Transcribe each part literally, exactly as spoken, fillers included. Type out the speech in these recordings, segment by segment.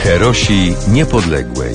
Herosi Niepodległej.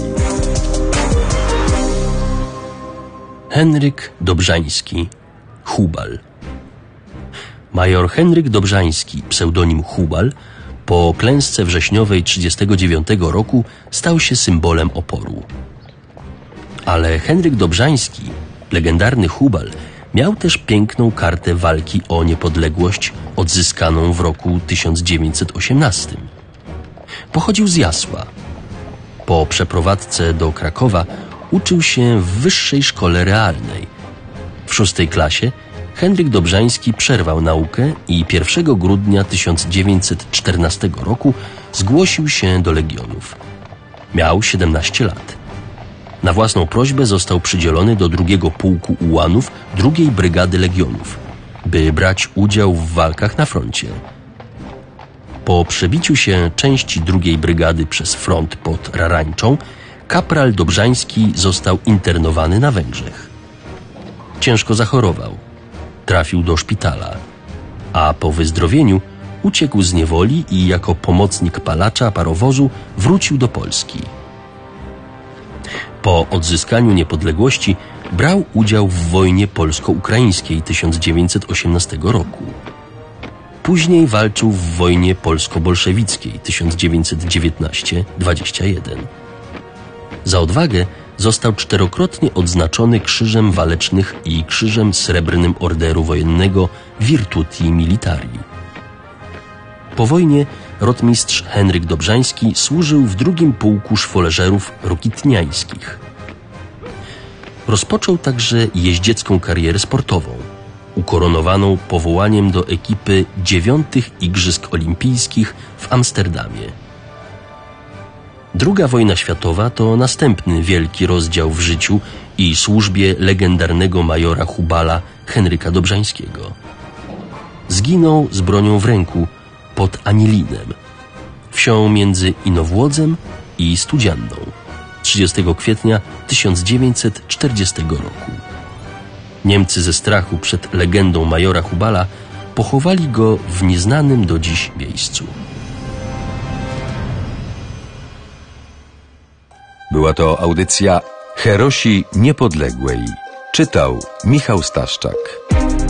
Henryk Dobrzański, Hubal. Major Henryk Dobrzański, pseudonim Hubal, po klęsce wrześniowej trzydziestego dziewiątego roku stał się symbolem oporu. Ale Henryk Dobrzański, legendarny Hubal, miał też piękną kartę walki o niepodległość odzyskaną w roku tysiąc dziewięćset osiemnastym. Pochodził z Jasła. Po przeprowadzce do Krakowa uczył się w wyższej szkole realnej. W szóstej klasie Henryk Dobrzański przerwał naukę i pierwszego grudnia tysiąc dziewięćset czternastego roku zgłosił się do Legionów. Miał siedemnaście lat. Na własną prośbę został przydzielony do drugiego pułku ułanów drugiej Brygady Legionów, by brać udział w walkach na froncie. Po przebiciu się części drugiej Brygady przez front pod Rarańczą, kapral Dobrzański został internowany na Węgrzech. Ciężko zachorował. Trafił do szpitala, a po wyzdrowieniu uciekł z niewoli i jako pomocnik palacza parowozu wrócił do Polski. Po odzyskaniu niepodległości brał udział w wojnie polsko-ukraińskiej tysiąc dziewięćset osiemnastego roku. Później walczył w wojnie polsko-bolszewickiej tysiąc dziewięćset dziewiętnastego do dwudziestego pierwszego. Za odwagę został czterokrotnie odznaczony Krzyżem Walecznych i Krzyżem Srebrnym Orderu Wojennego Virtuti Militari. Po wojnie rotmistrz Henryk Dobrzański służył w drugim pułku szwoleżerów rokitniańskich. Rozpoczął także jeździecką karierę sportową, ukoronowaną powołaniem do ekipy dziewiątych Igrzysk Olimpijskich w Amsterdamie. Druga wojna światowa to następny wielki rozdział w życiu i służbie legendarnego majora Hubala Henryka Dobrzańskiego. Zginął z bronią w ręku pod Anilinem, wsią między Inowłodzem i Studzianną, trzydziestego kwietnia tysiąc dziewięćset czterdziestego roku. Niemcy ze strachu przed legendą majora Hubala pochowali go w nieznanym do dziś miejscu. Była to audycja Herosi Niepodległej. Czytał Michał Staszczak.